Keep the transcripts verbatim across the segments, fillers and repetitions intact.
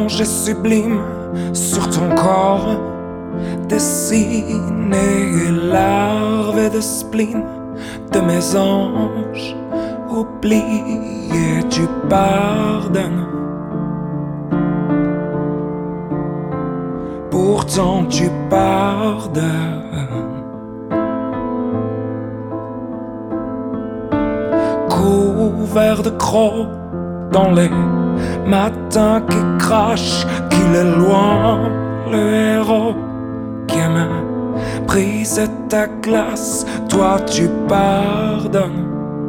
étrange et sublime sur ton corps, dessiné larve de spleen de mes anges. Oublié, tu pardonnes. Pourtant tu pardonnes. Couvert de crocs dans les matins qui crachent, qu'il est loin, le héros qui aime briser ta glace. Toi tu pardonnes.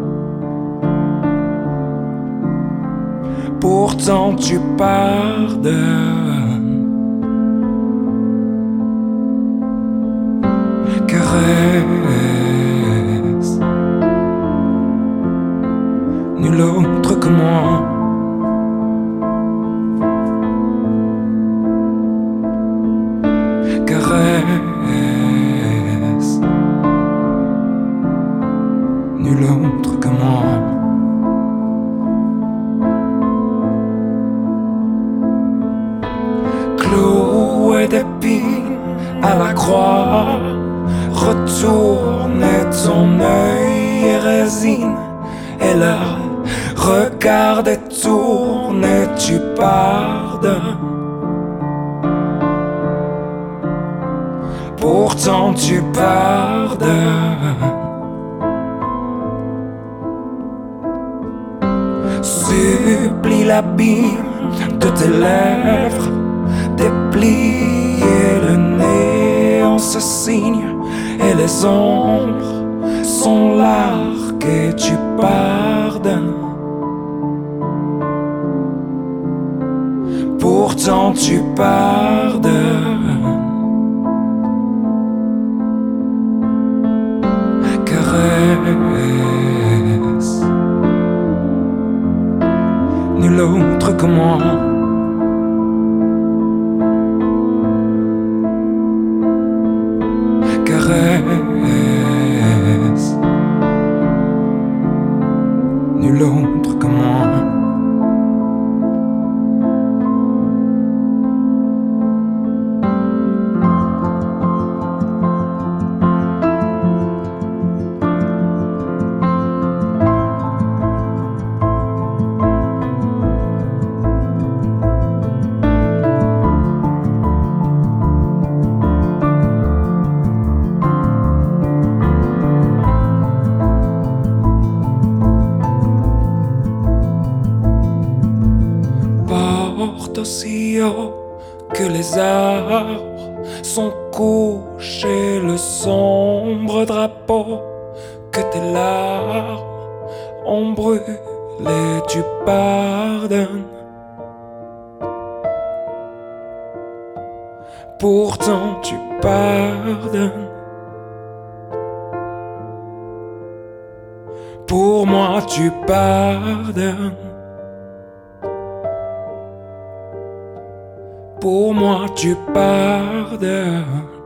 Pourtant tu pardonnes. Caresse nul autre que moi. Caresse nul autre que moi. Cloué d'épines à la croix, retourner ton œil et résine, et leur regard détourné, tu pardonnes. Pourtant tu pardonnes. Supplie l'abîme de tes lèvres, déplier le nez en ce signe, et les ombres sont larguées, tu pardonnes. Pourtant tu pardonnes. Caresse nul autre que moi. Caresse nul autre que moi. Aussi haut que les arbres sont couchés, le sombre drapeau que tes larmes ont brûlé, tu pardonnes. Pourtant tu pardonnes. Pour moi tu pardonnes. Pour moi tu pardonnes.